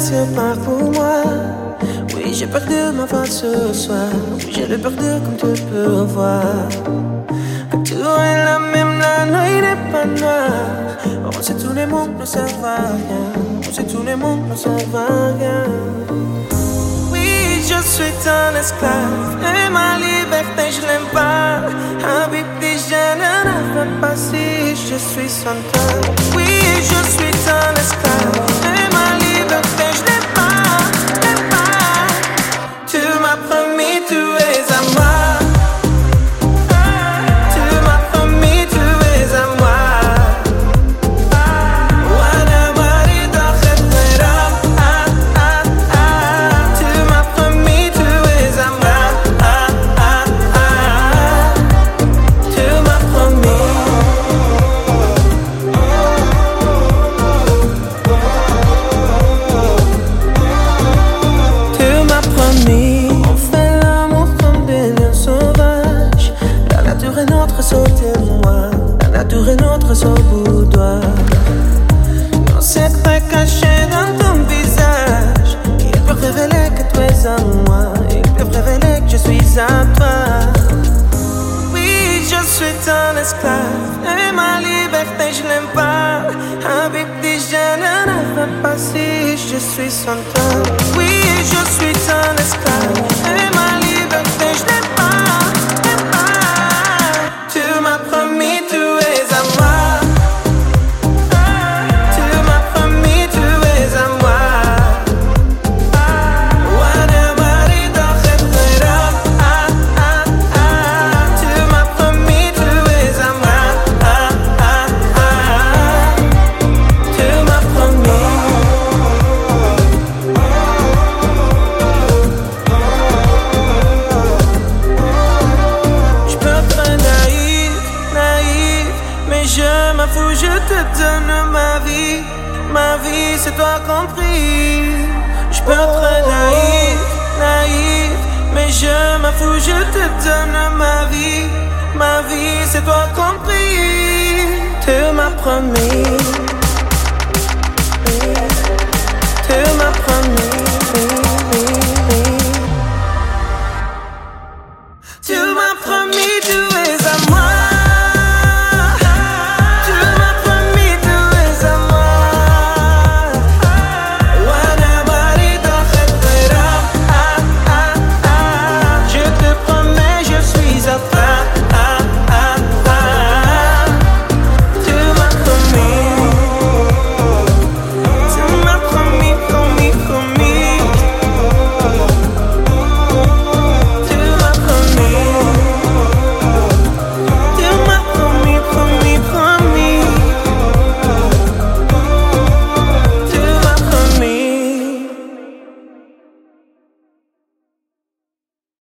se part pour moi. Oui, j'ai peur de m'avoir ce soir. Oui, j'ai le peur de comme tu peux voir. Que tout est la même, la nuit n'est pas noire. On sait tous les mots, ne ça va rien. On sait tous les mots, ne ça va rien. Oui, je suis ton esclave. Et ma liberté, je l'aime pas. Habiter, je ne la fais pas si je suis sans toi. Oui, je suis ton esclave. Et ma liberté, je l'aime pas. Tu m'as promis, tu es à moi. On fait l'amour comme des lions sauvages. La nature est notre seul témoin. La nature est notre seul boudoir. Nos secrets cachés dans ton visage, ils peuvent révéler que tu es à moi. Ils peuvent révéler que je suis à toi. Oui, je suis ton esclave. Et ma liberté, je l'aime pas. Habiter, je ne la fais pas si je suis sans toi. Oui, je suis ton esclave. Et ma liberté, je l'aime pas. Tu m'as promis, tu es à moi. Tu m'as promis, tu es à moi. Tu m'as promis, tu es à moi. Tu m'as promis. Je peux être naïf, naïf, mais je m'avoue, je te donne ma vie. Ma vie, c'est toi compris. Je peux être naïf, naïf, mais je m'avoue, je te donne ma vie. Ma vie, c'est toi compris. Tu m'as promis.